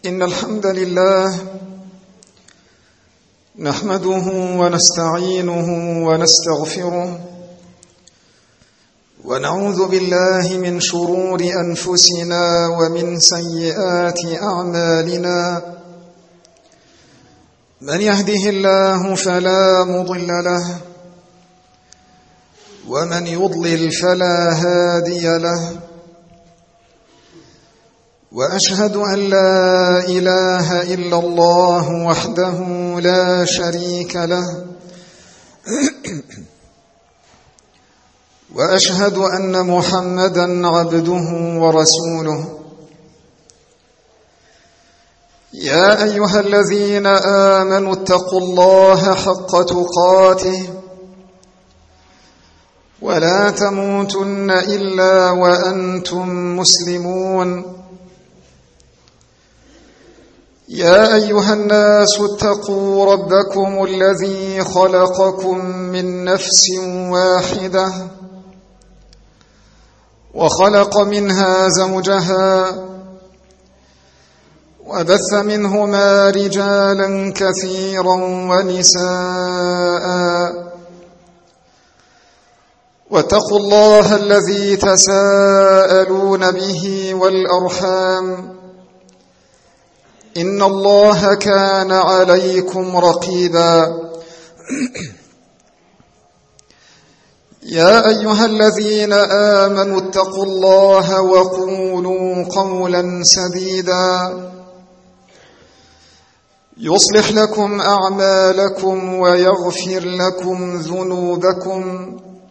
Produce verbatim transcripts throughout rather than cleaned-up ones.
إن الحمد لله نحمده ونستعينه ونستغفره ونعوذ بالله من شرور أنفسنا ومن سيئات أعمالنا. من يهده الله فلا مضل له ومن يضلل فلا هادي له، وأشهد أن لا إله إلا الله وحده لا شريك له، وأشهد أن محمدًا عبده ورسوله. يا أيها الذين آمنوا اتقوا الله حق تقاته ولا تموتن إلا وأنتم مسلمون. يا أيها الناس اتقوا ربكم الذي خلقكم من نفس واحدة وخلق منها زوجها وبث منهما رجالا كثيرا ونساء، واتقوا الله الذي تساءلون به والأرحام إن الله كان عليكم رقيبا. يا أيها الذين آمنوا اتقوا الله وقولوا قولا سديدا يصلح لكم أعمالكم ويغفر لكم ذنوبكم،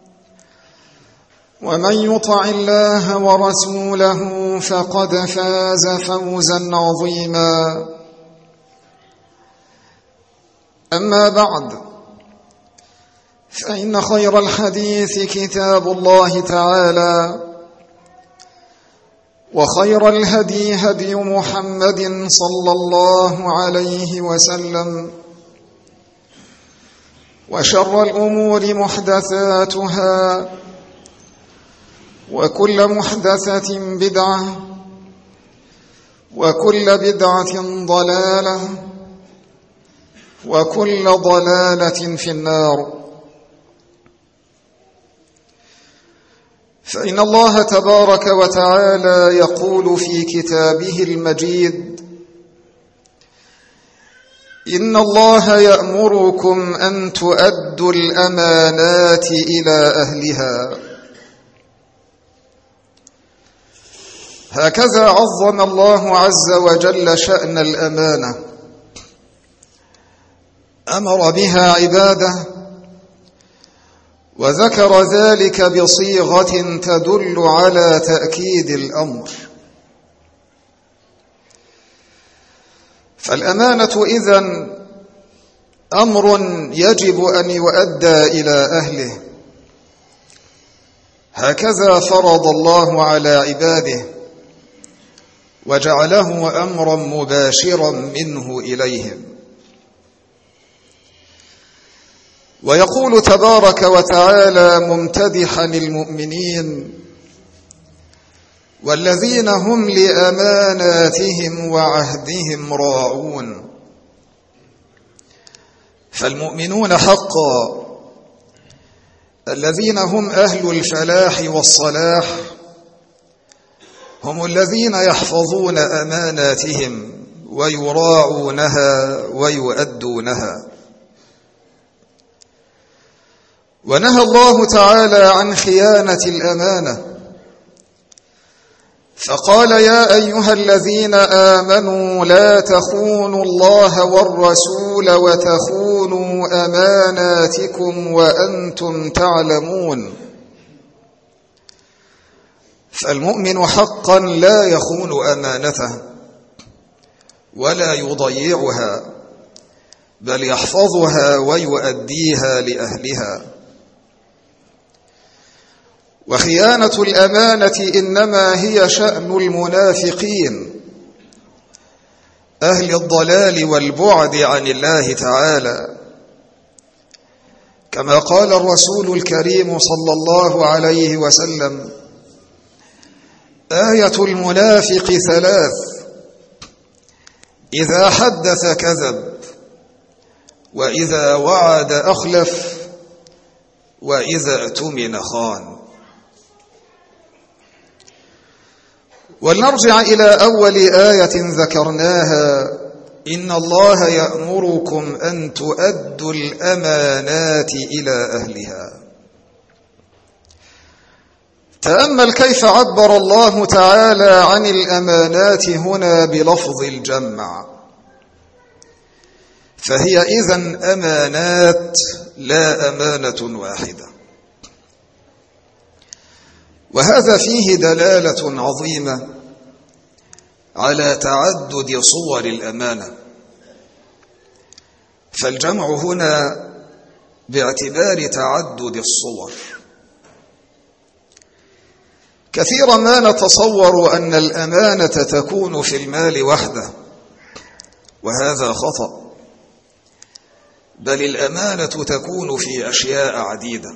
ومن يطع الله ورسوله فقد فاز فوزا عظيما. أما بعد، فإن خير الحديث كتاب الله تعالى، وخير الهدي هدي محمد صلى الله عليه وسلم، وشر الأمور محدثاتها، وكل محدثة بدعة، وكل بدعة ضلالة، وكل ضلالة في النار. فإن الله تبارك وتعالى يقول في كتابه المجيد: إن الله يأمركم أن تؤدوا الأمانات إلى أهلها. هكذا عظم الله عز وجل شأن الأمانة، أمر بها عباده، وذكر ذلك بصيغة تدل على تأكيد الأمر. فالأمانة إذن أمر يجب أن يؤدى إلى أهله، هكذا فرض الله على عباده وجعله أمرا مباشرا منه إليهم. ويقول تبارك وتعالى ممتدحا المؤمنين: والذين هم لأماناتهم وعهدهم راعون. فالمؤمنون حقا الذين هم أهل الفلاح والصلاح هم الذين يحفظون أماناتهم ويراعونها ويؤدونها. ونهى الله تعالى عن خيانة الأمانة، فقال: يا أيها الذين آمنوا لا تخونوا الله والرسول وتخونوا أماناتكم وأنتم تعلمون. فالمؤمن حقا لا يخون أمانته ولا يضيعها، بل يحفظها ويؤديها لأهلها. وخيانة الأمانة إنما هي شأن المنافقين أهل الضلال والبعد عن الله تعالى، كما قال الرسول الكريم صلى الله عليه وسلم: آية المنافق ثلاث: إذا حدث كذب، وإذا وعد أخلف، وإذا اؤتمن خان. ولنرجع إلى أول آية ذكرناها: إن الله يأمركم أن تؤدوا الأمانات إلى أهلها. تأمل كيف عبر الله تعالى عن الأمانات هنا بلفظ الجمع، فهي إذن أمانات لا أمانة واحدة. وهذا فيه دلالة عظيمة على تعدد صور الأمانة، فالجمع هنا باعتبار تعدد الصور. كثيرا ما نتصور أن الأمانة تكون في المال وحده، وهذا خطأ، بل الأمانة تكون في أشياء عديدة.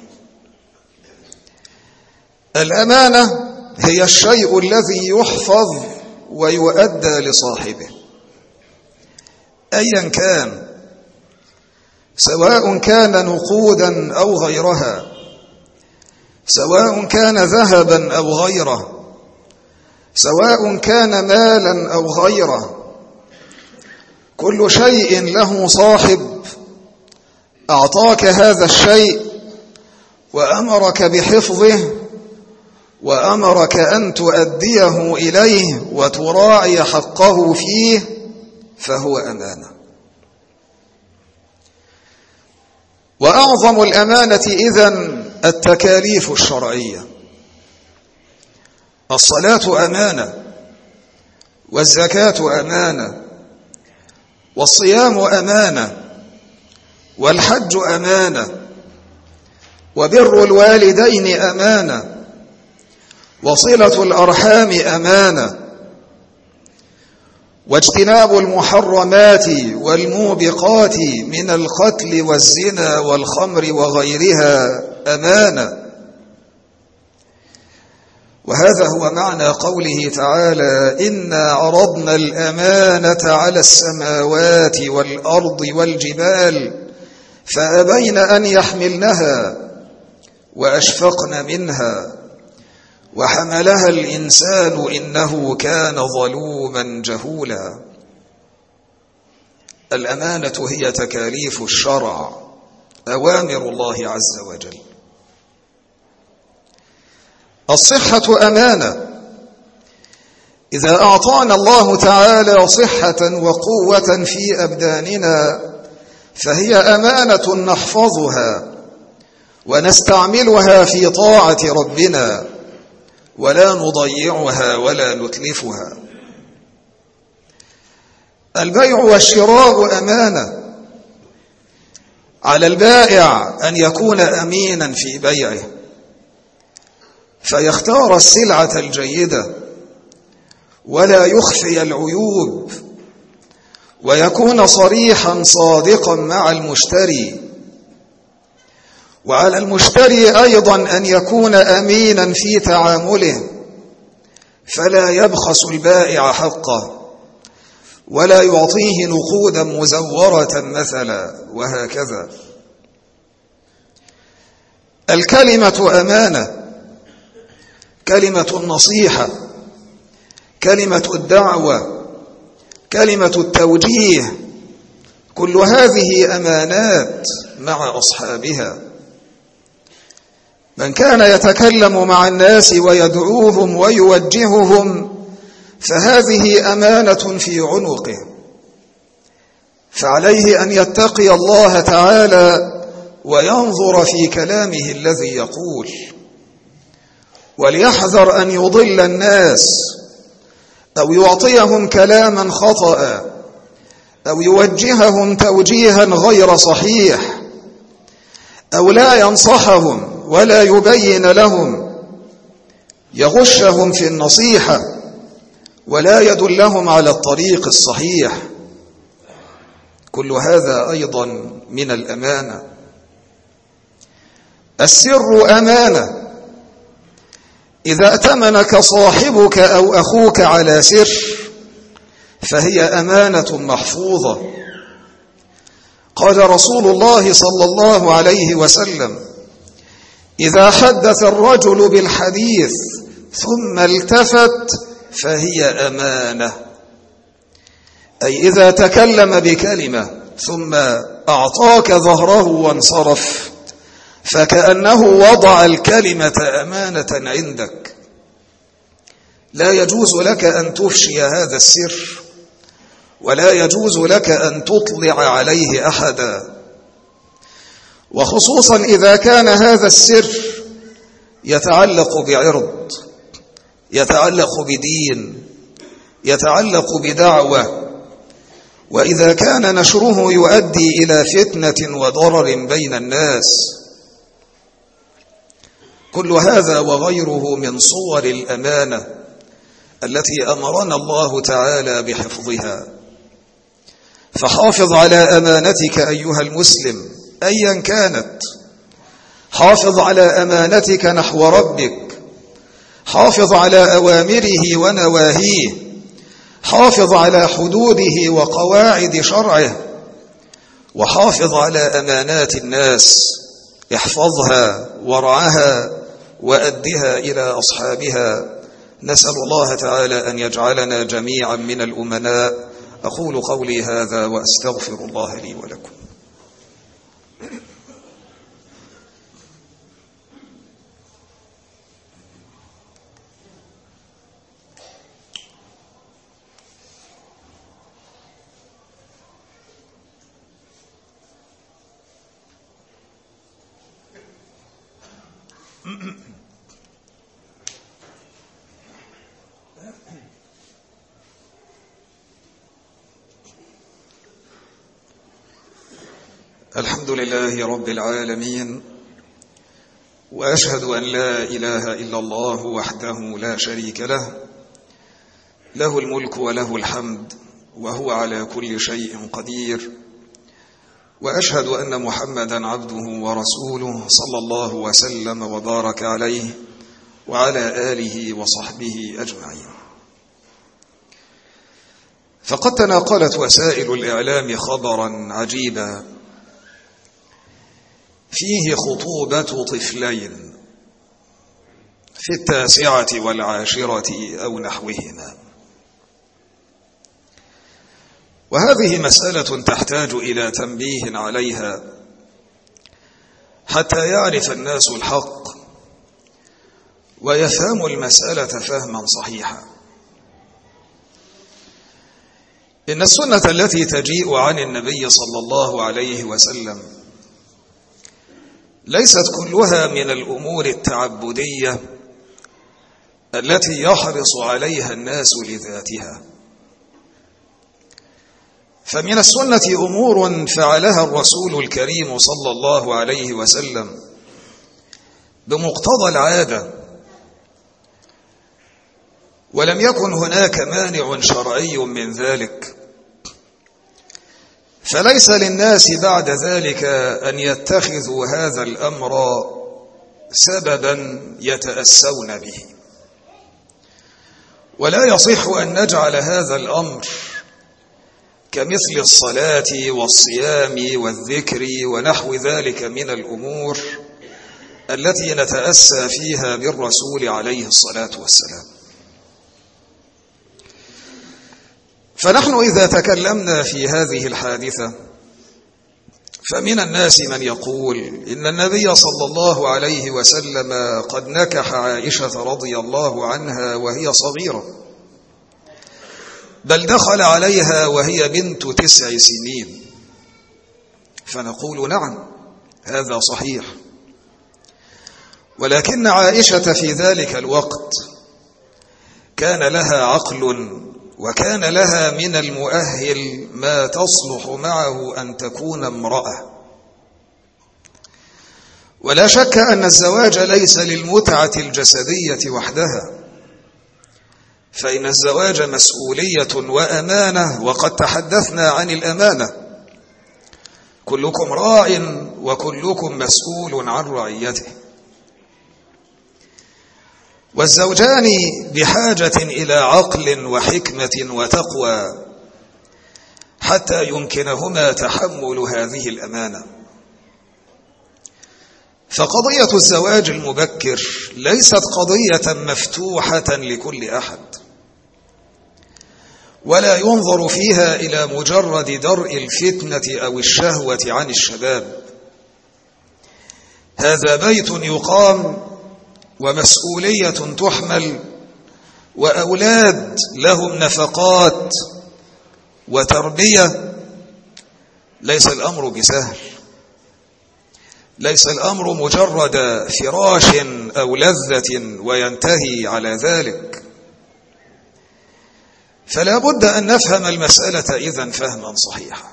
الأمانة هي الشيء الذي يحفظ ويؤدى لصاحبه أيا كان، سواء كان نقودا أو غيرها، سواء كان ذهبا أو غيره، سواء كان مالا أو غيره. كل شيء له صاحب أعطاك هذا الشيء وأمرك بحفظه، وأمرك أن تؤديه إليه وتراعي حقه فيه، فهو أمانة. وأعظم الأمانة إذن التكاليف الشرعية. الصلاة أمانة، والزكاة أمانة، والصيام أمانة، والحج أمانة، وبر الوالدين أمانة، وصلة الأرحام أمانة، واجتناب المحرمات والموبقات من القتل والزنا والخمر وغيرها أمانة. وهذا هو معنى قوله تعالى: إنا عرضنا الأمانة على السماوات والأرض والجبال فأبين أن يحملنها وأشفقن منها وحملها الإنسان إنه كان ظلوما جهولا. الأمانة هي تكاليف الشرع، أوامر الله عز وجل. الصحة أمانة. إذا أعطانا الله تعالى صحة وقوة في أبداننا فهي أمانة نحفظها ونستعملها في طاعة ربنا، ولا نضيعها ولا نتلفها. البيع والشراء أمانة. على البائع أن يكون أمينا في بيعه، فيختار السلعة الجيدة ولا يخفي العيوب، ويكون صريحا صادقا مع المشتري. وعلى المشتري أيضا أن يكون أمينا في تعامله، فلا يبخس البائع حقه ولا يعطيه نقودا مزورة مثلا، وهكذا. الكلمة أمانة. كلمة النصيحة، كلمة الدعوة، كلمة التوجيه، كل هذه أمانات مع أصحابها. من كان يتكلم مع الناس ويدعوهم ويوجههم فهذه أمانة في عنقه، فعليه أن يتقي الله تعالى وينظر في كلامه الذي يقول، وليحذر أن يضل الناس أو يعطيهم كلاما خطأ أو يوجههم توجيها غير صحيح، أو لا ينصحهم ولا يبين لهم، يغشهم في النصيحة ولا يدلهم على الطريق الصحيح. كل هذا أيضا من الأمانة. السر أمانة. إذا ائتمنك صاحبك أو أخوك على سر فهي أمانة محفوظة. قال رسول الله صلى الله عليه وسلم: إذا حدث الرجل بالحديث ثم التفت فهي أمانة، أي إذا تكلم بكلمة ثم أعطاك ظهره وانصرف فكأنه وضع الكلمة أمانة عندك. لا يجوز لك أن تفشي هذا السر، ولا يجوز لك أن تطلع عليه أحدا، وخصوصا إذا كان هذا السر يتعلق بعرض، يتعلق بدين، يتعلق بدعوة، وإذا كان نشره يؤدي إلى فتنة وضرر بين الناس. كل هذا وغيره من صور الأمانة التي أمرنا الله تعالى بحفظها. فحافظ على أمانتك أيها المسلم أيا كانت، حافظ على أمانتك نحو ربك، حافظ على أوامره ونواهيه، حافظ على حدوده وقواعد شرعه، وحافظ على أمانات الناس. احفظها وارعها وأدها إلى أصحابها. نسأل الله تعالى أن يجعلنا جميعا من الأمناء. أقول قولي هذا وأستغفر الله لي ولكم. الحمد لله رب العالمين، وأشهد أن لا إله إلا الله وحده لا شريك له، له الملك وله الحمد وهو على كل شيء قدير. وأشهد أن محمدا عبده ورسوله صلى الله وسلم وبارك عليه وعلى آله وصحبه أجمعين. فقد تناقلت وسائل الإعلام خبرا عجيبا فيه خطوبة طفلين في التاسعة والعاشرة أو نحوهما، وهذه مسألة تحتاج إلى تنبيه عليها حتى يعرف الناس الحق ويفهموا المسألة فهما صحيحا. إن السنة التي تجيء عن النبي صلى الله عليه وسلم ليست كلها من الأمور التعبدية التي يحرص عليها الناس لذاتها، فمن السنة أمور فعلها الرسول الكريم صلى الله عليه وسلم بمقتضى العادة، ولم يكن هناك مانع شرعي من ذلك، فليس للناس بعد ذلك أن يتخذوا هذا الأمر سببا يتأسون به. ولا يصح أن نجعل هذا الأمر كمثل الصلاة والصيام والذكر ونحو ذلك من الأمور التي نتأسى فيها بالرسول عليه الصلاة والسلام. فنحن إذا تكلمنا في هذه الحادثة فمن الناس من يقول إن النبي صلى الله عليه وسلم قد نكح عائشة رضي الله عنها وهي صغيرة، بل دخل عليها وهي بنت تسع سنين، فنقول نعم هذا صحيح، ولكن عائشة في ذلك الوقت كان لها عقل وكان لها من المؤهل ما تصلح معه أن تكون امرأة. ولا شك أن الزواج ليس للمتعة الجسدية وحدها، فإن الزواج مسؤولية وأمانة، وقد تحدثنا عن الأمانة. كلكم راع وكلكم مسؤول عن رعيته، والزوجان بحاجة إلى عقل وحكمة وتقوى حتى يمكنهما تحمل هذه الأمانة. فقضية الزواج المبكر ليست قضية مفتوحة لكل أحد، ولا ينظر فيها إلى مجرد درء الفتنة أو الشهوة عن الشباب. هذا بيت يقام ومسؤولية تحمل وأولاد لهم نفقات وتربية. ليس الأمر بسهل، ليس الأمر مجرد فراش أو لذة وينتهي على ذلك. فلا بد أن نفهم المسألة إذن فهما صحيحا.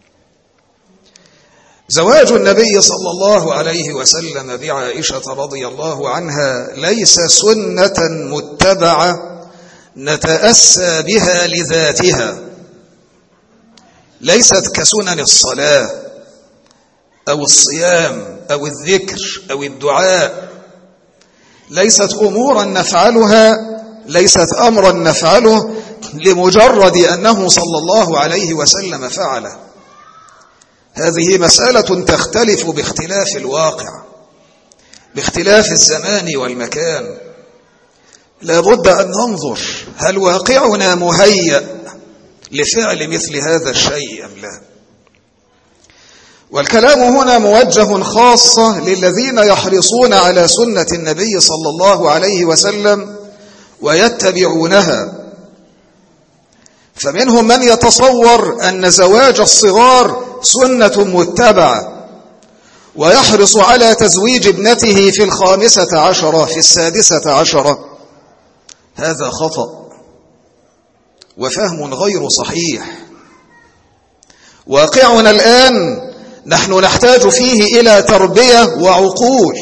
زواج النبي صلى الله عليه وسلم بعائشة رضي الله عنها ليس سنة متبعة نتأسى بها لذاتها، ليست كسنن الصلاة أو الصيام أو الذكر أو الدعاء، ليست أمورا نفعلها، ليست أمرا نفعله لمجرد أنه صلى الله عليه وسلم فعله. هذه مسألة تختلف باختلاف الواقع، باختلاف الزمان والمكان. لا بد أن ننظر هل واقعنا مهيأ لفعل مثل هذا الشيء أم لا. والكلام هنا موجه خاصة للذين يحرصون على سنة النبي صلى الله عليه وسلم ويتبعونها. فمنهم من يتصور أن زواج الصغار سنة متبعة ويحرص على تزويج ابنته في الخامسة عشرة في السادسة عشرة. هذا خطأ وفهم غير صحيح. واقعنا الآن نحن نحتاج فيه إلى تربية وعقول.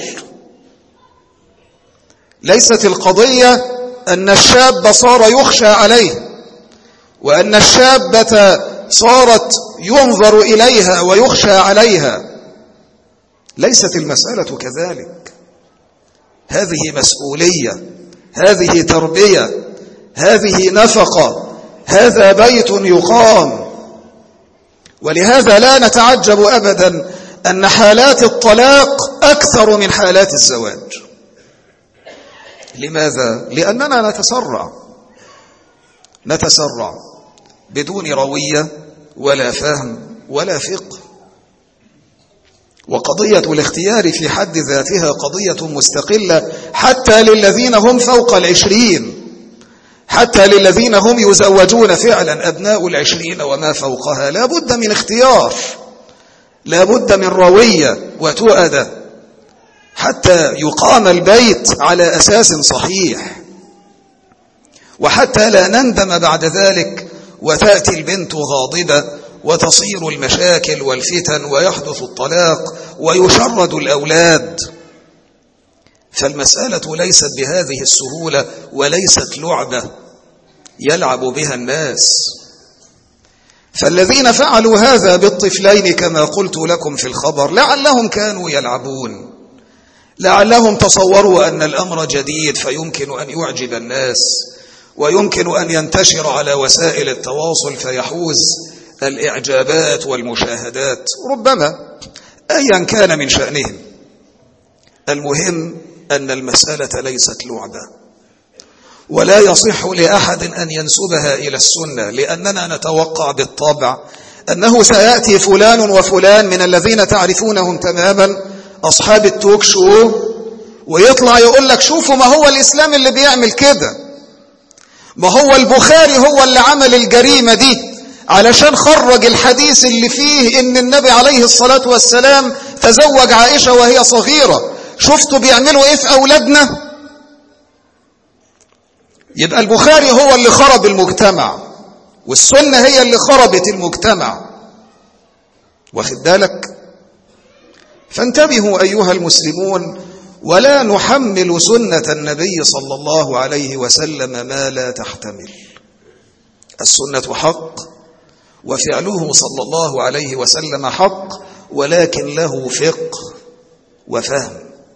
ليست القضية أن الشاب صار يخشى عليه، وأن الشابة صارت ينظر إليها ويخشى عليها. ليست المسألة كذلك. هذه مسؤولية، هذه تربية، هذه نفقة، هذا بيت يقام. ولهذا لا نتعجب أبدا أن حالات الطلاق أكثر من حالات الزواج. لماذا؟ لأننا نتسرع نتسرع بدون روية ولا فهم ولا فقه. وقضية الاختيار في حد ذاتها قضية مستقلة حتى للذين هم فوق العشرين، حتى للذين هم يزوجون فعلا أبناء العشرين وما فوقها. لا بد من اختيار، لا بد من روية وتؤدة حتى يقام البيت على أساس صحيح، وحتى لا نندم بعد ذلك وتأتي البنت غاضبة وتصير المشاكل والفتن ويحدث الطلاق ويشرد الأولاد. فالمسألة ليست بهذه السهولة وليست لعبة يلعب بها الناس. فالذين فعلوا هذا بالطفلين كما قلت لكم في الخبر لعلهم كانوا يلعبون، لعلهم تصوروا أن الأمر جديد فيمكن أن يعجب الناس ويمكن أن ينتشر على وسائل التواصل فيحوز الإعجابات والمشاهدات، ربما أيا كان من شأنهم. المهم أن المسألة ليست لعبة، ولا يصح لأحد أن ينسبها إلى السنة، لأننا نتوقع بالطبع أنه سيأتي فلان وفلان من الذين تعرفونهم تماما أصحاب التوك شو ويطلع يقول لك شوفوا ما هو الإسلام اللي بيعمل كده، ما هو البخاري هو اللي عمل الجريمة دي علشان خرج الحديث اللي فيه إن النبي عليه الصلاة والسلام تزوج عائشة وهي صغيرة، شفتوا بيعملوا إيه في أولادنا؟ يبقى البخاري هو اللي خرب المجتمع والسنة هي اللي خربت المجتمع. واخد بالك؟ فانتبهوا أيها المسلمون، ولا نحمل سنة النبي صلى الله عليه وسلم ما لا تحتمل. السنة حق وفعله صلى الله عليه وسلم حق، ولكن له فقه وفهم.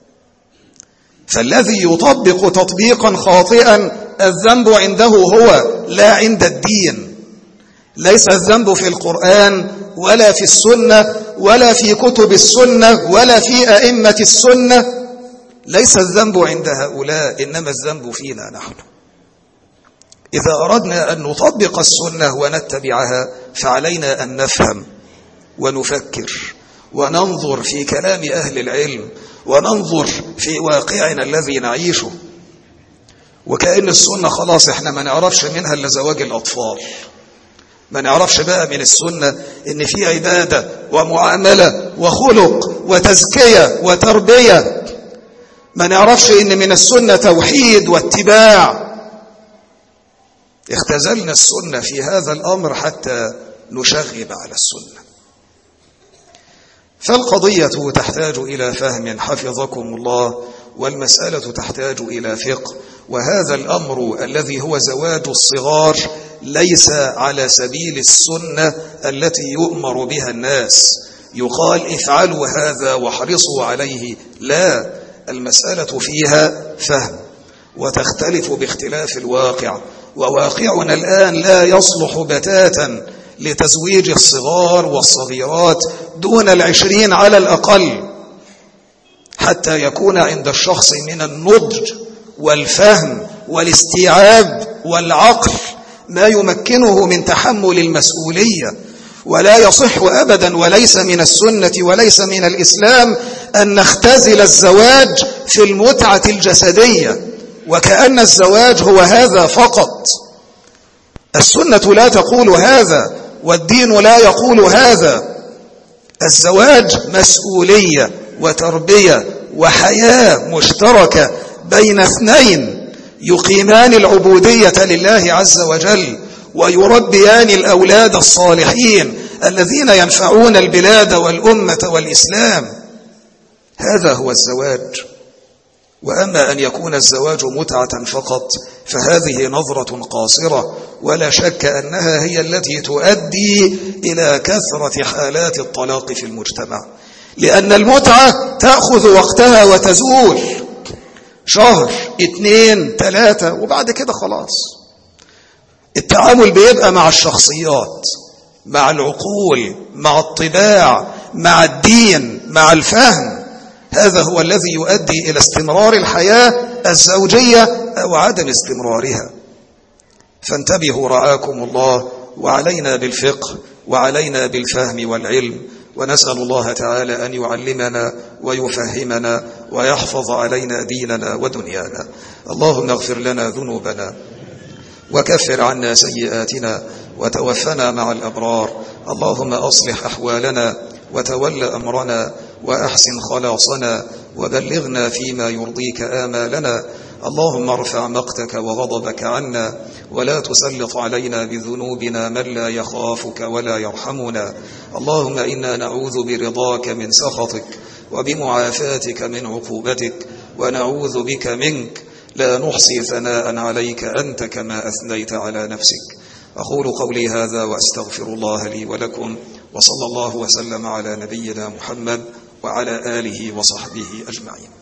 فالذي يطبق تطبيقا خاطئا الذنب عنده هو لا عند الدين، ليس الذنب في القرآن ولا في السنة ولا في كتب السنة ولا في أئمة السنة. ليس الذنب عند هؤلاء، إنما الذنب فينا نحن. إذا أردنا أن نطبق السنة ونتبعها فعلينا أن نفهم ونفكر وننظر في كلام أهل العلم وننظر في واقعنا الذي نعيشه. وكأن السنة خلاص احنا ما نعرفش منها إلا زواج الأطفال، ما نعرفش بقى من السنة إن في عبادة ومعاملة وخلق وتزكية وتربية، ما نعرفش إن من السنة توحيد واتباع. اختزلنا السنة في هذا الأمر حتى نشغب على السنة. فالقضية تحتاج إلى فهم حفظكم الله، والمسألة تحتاج إلى فقه. وهذا الأمر الذي هو زواج الصغار ليس على سبيل السنة التي يؤمر بها الناس، يقال افعلوا هذا وحرصوا عليه. لا، المسألة فيها فهم وتختلف باختلاف الواقع، وواقعنا الآن لا يصلح بتاتا لتزويج الصغار والصغيرات دون العشرين على الأقل، حتى يكون عند الشخص من النضج والفهم والاستيعاب والعقل ما يمكنه من تحمل المسؤولية. ولا يصح أبدا وليس من السنة وليس من الإسلام أن نختزل الزواج في المتعة الجسدية وكأن الزواج هو هذا فقط. السنة لا تقول هذا والدين لا يقول هذا. الزواج مسؤولية وتربية وحياة مشتركة بين اثنين يقيمان العبودية لله عز وجل ويربيان الأولاد الصالحين الذين ينفعون البلاد والأمة والإسلام. هذا هو الزواج. وأما أن يكون الزواج متعة فقط فهذه نظرة قاصرة، ولا شك أنها هي التي تؤدي إلى كثرة حالات الطلاق في المجتمع، لأن المتعة تأخذ وقتها وتزول شهر اثنين ثلاثة وبعد كده خلاص. التعامل بيبقى مع الشخصيات، مع العقول، مع الطباع، مع الدين، مع الفهم. هذا هو الذي يؤدي إلى استمرار الحياة الزوجية أو عدم استمرارها. فانتبهوا رعاكم الله، وعلينا بالفقه وعلينا بالفهم والعلم، ونسأل الله تعالى أن يعلمنا ويفهمنا ويحفظ علينا ديننا ودنيانا. اللهم اغفر لنا ذنوبنا وكفر عنا سيئاتنا وتوفنا مع الأبرار. اللهم أصلح أحوالنا وتول أمرنا وأحسن خلاصنا وبلغنا فيما يرضيك آمالنا. اللهم ارفع مقتك وغضبك عنا ولا تسلط علينا بذنوبنا من لا يخافك ولا يرحمنا. اللهم إنا نعوذ برضاك من سخطك وبمعافاتك من عقوبتك ونعوذ بك منك، لا نحصي ثناء عليك أنت كما أثنيت على نفسك. أقول قولي هذا وأستغفر الله لي ولكم، وصلى الله وسلم على نبينا محمد وعلى آله وصحبه أجمعين.